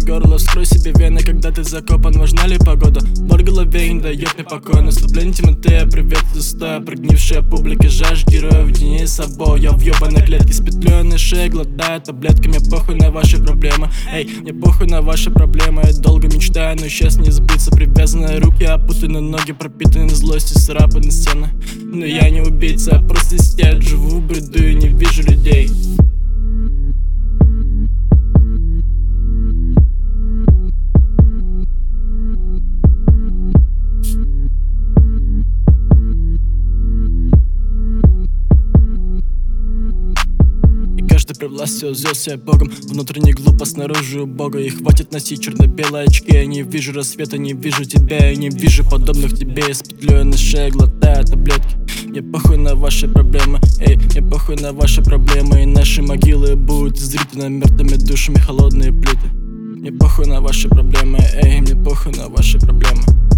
горло, вскрой себе вены, когда ты закопан. Важна ли погода? Боль в голове не дает мне покоя. Наступление темноты, привет застоя. Прогнившая публика, жажь героев, дни с собой. Я в ёбаной клетке с петлей на шее, глотаю таблетки. Мне похуй на ваши проблемы, эй, мне похуй на ваши проблемы. Я долго мечтаю, но сейчас не сбыться. Привязанные руки, опутаны ноги, пропитаны злостью, царапаны стены. Но я не убийца, просто сидят, живу в бреду и не вижу людей. Каждый при власти узел себя богом. Внутренне глупо, снаружи убого. И хватит носить черно-белые очки. Я не вижу рассвета, не вижу тебя. Я не вижу подобных тебе. Я с петлей на шее, глотаю таблетки. Мне похуй на ваши проблемы, эй, мне похуй на ваши проблемы. И наши могилы будут изрыты мертвыми душами холодные плиты. Мне похуй на ваши проблемы, эй, мне похуй на ваши проблемы.